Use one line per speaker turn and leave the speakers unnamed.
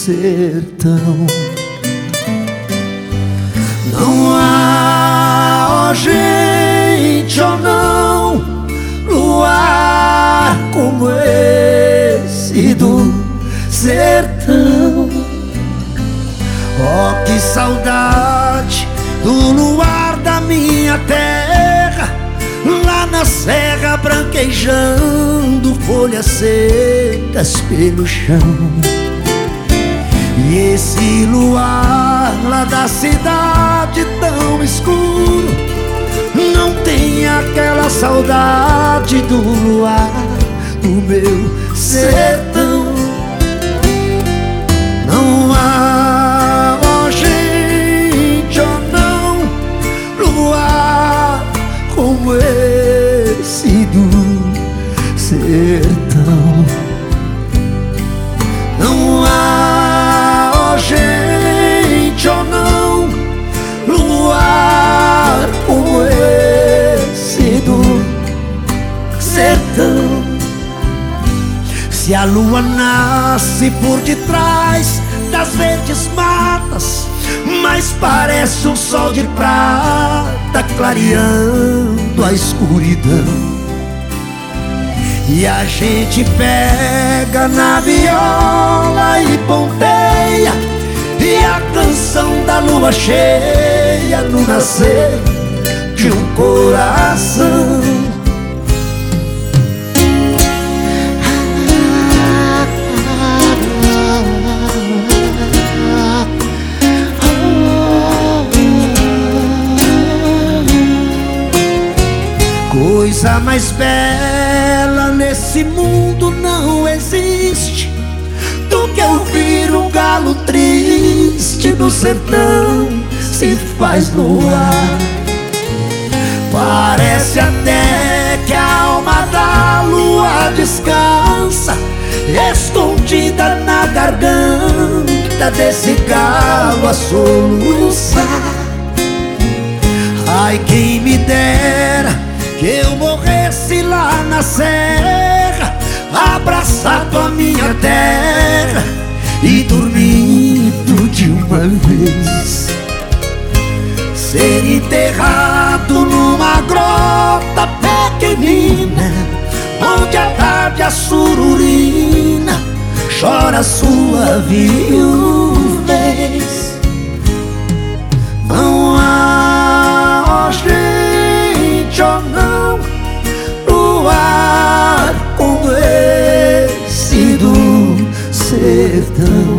sertão. Não há, ó gente, ó não, luar como esse do sertão. Oh, que saudade do luar da minha terra, lá na serra branquejando folhas secas pelo chão. E esse luar lá da cidade tão escuro não tem aquela saudade do luar do meu sertão. Não há, ó gente, ó não, luar como esse do sertão. Não há, ó gente, ó não, luar como esse do sertão. Se a lua nasce por detrás das verdes matas, mas parece um sol de prata clareando a escuridão. E a gente pega na viola e ponteia, e a canção da lua cheia no nascer de um coração. Coisa mais bela nesse mundo não existe do que ouvir um galo triste no sertão se faz no ar. Parece até que a alma da lua descansa, escondida na garganta desse galo a soluçar. Ai, quem me dera que eu morresse lá na serra, abraçado à minha terra e dormindo de uma vez. Ser enterrado numa grota pequenina, onde à tarde a sururina chora sua viuvez. Não há, ó gente, ó não, luar como esse do sertão.